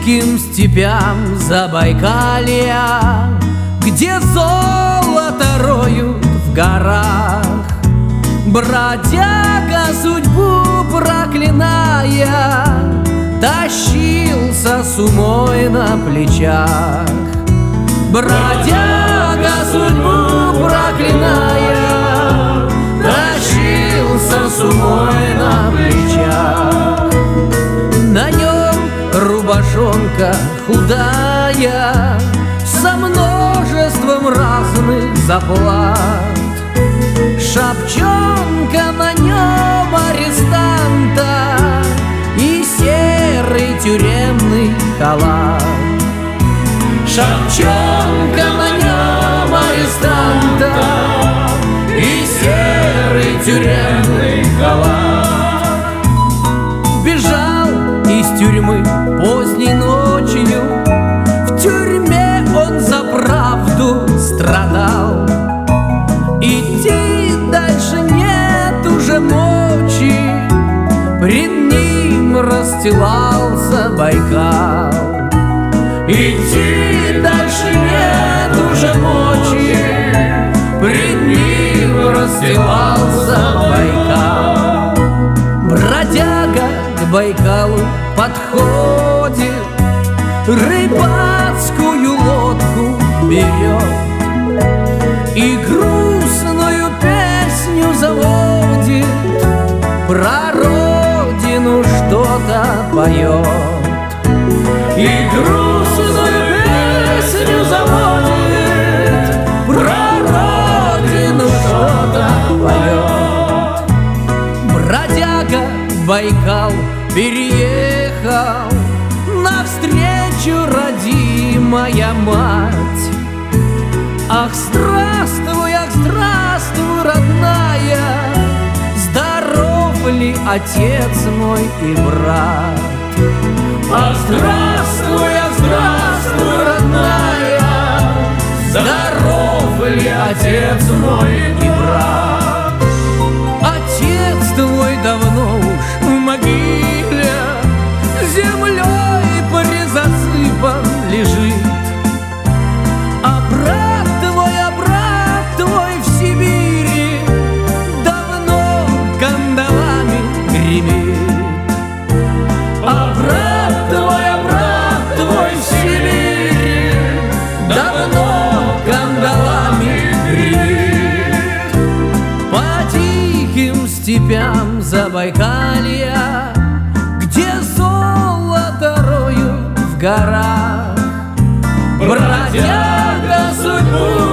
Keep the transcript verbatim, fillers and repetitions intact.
диким степям Забайкалья, где золото роют в горах, бродяга, судьбу проклиная, тащился с умой на плечах. Бродяга, судьбу проклиная, тащился с умой на плечах. На нем рубашонка худая, со множеством разных заплат, шапчонка на нем арестанта и серый тюремный халат. Шапчонка на нем арестанта и серый тюремный халат. Бежал из тюрьмы поздней ночью, в тюрьме он за правду страдал. Идти дальше нет уже мочи, пред ним расстилался Байкал. Идти дальше нет уже мочи, пред ним расстилался Байкал. Бродяга к Байкалу подходит, рыбацкую лодку берет и грустную песню заводит, про родину что-то поет. И грустную песню заводит, про родину что-то поет. Бродяга Байкал переехал, навстречу родимая мать. Ах, здравствуй, ах, здравствуй, родная, здоров ли отец мой и брат? Ах, здравствуй, ах, здравствуй, родная, здоров ли отец мой и брат? Отец твой давно уж в могиле, землей перезасыпан лежит, а брат твой, а брат твой в Сибири давно кандалами гремит. А брат твой, а брат твой в Сибири давно кандалами гремит. По тихим степям Забайкалья, где золото роют в горах, бродяга судьбу